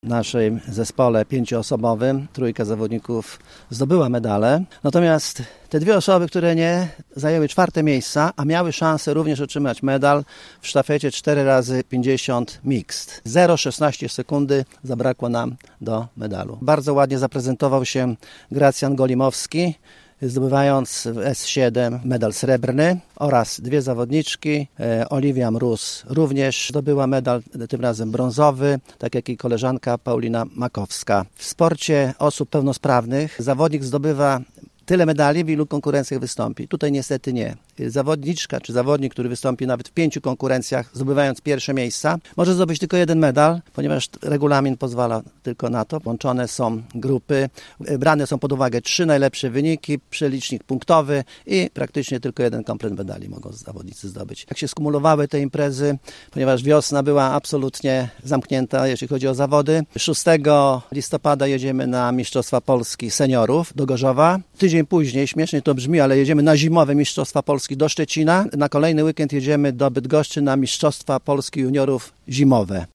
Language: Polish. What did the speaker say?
W naszym zespole 5-osobowym trójka zawodników zdobyła medale. Natomiast te dwie osoby, które nie zajęły 4. miejsca, a miały szansę również otrzymać medal w sztafecie 4x50 mixed. 0,16 sekundy zabrakło nam do medalu. Bardzo ładnie zaprezentował się Gracjan Golimowski, zdobywając w S7 medal srebrny, oraz dwie zawodniczki. Oliwia Mróz również zdobyła medal, tym razem brązowy, tak jak i koleżanka Paulina Makowska. W sporcie osób pełnosprawnych zawodnik zdobywa tyle medali, w ilu konkurencjach wystąpi. Tutaj niestety nie. Zawodniczka czy zawodnik, który wystąpi nawet w 5 konkurencjach, zdobywając pierwsze miejsca, może zdobyć tylko jeden medal, ponieważ regulamin pozwala tylko na to. Łączone są grupy, brane są pod uwagę 3 najlepsze wyniki, przelicznik punktowy i praktycznie tylko jeden komplet medali mogą zawodnicy zdobyć. Jak się skumulowały te imprezy, ponieważ wiosna była absolutnie zamknięta, jeśli chodzi o zawody. 6 listopada jedziemy na Mistrzostwa Polski Seniorów do Gorzowa. Tydzień później, śmiesznie to brzmi, ale jedziemy na zimowe Mistrzostwa Polski do Szczecina. Na kolejny weekend jedziemy do Bydgoszczy na Mistrzostwa Polski Juniorów zimowe.